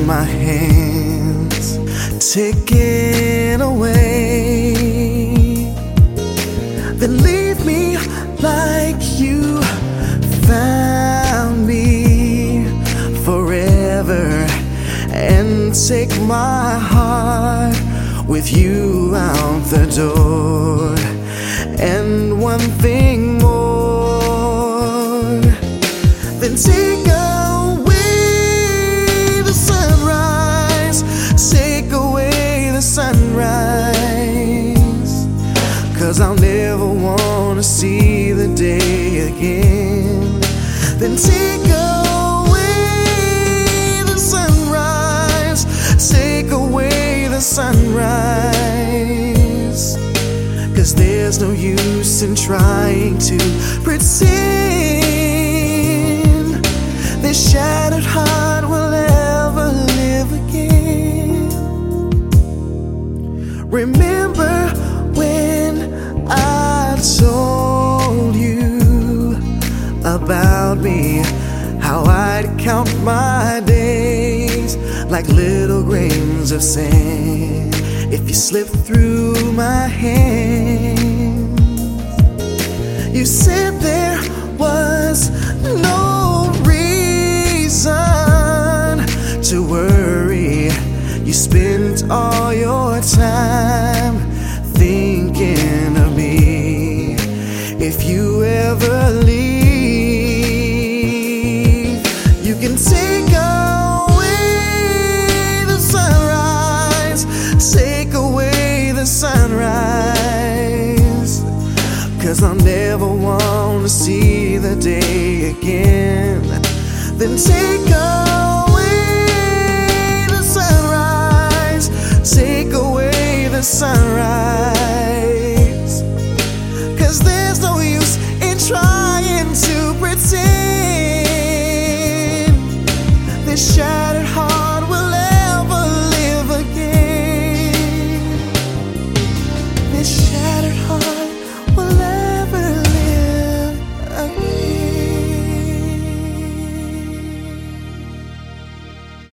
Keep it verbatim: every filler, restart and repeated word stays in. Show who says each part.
Speaker 1: in my hands, taken away, then leave me like you found me forever, and take my heart with you out the door. And one thing more, then take away the sunrise, take away the sunrise, 'cause I'll never wanna see the day again. Then take away the sunrise, take away the sunrise, 'cause there's no use in trying to pretend this shattered heart will ever live again. Remember when I told you about me, how I'd count my days like little grains of sand if you slip through my hands? You said there was no reason to worry. You spent all your time thinking of me. If you ever leave, you can take away the sunrise, take away the sunrise, 'cause I'll never want to see the day again. Then take away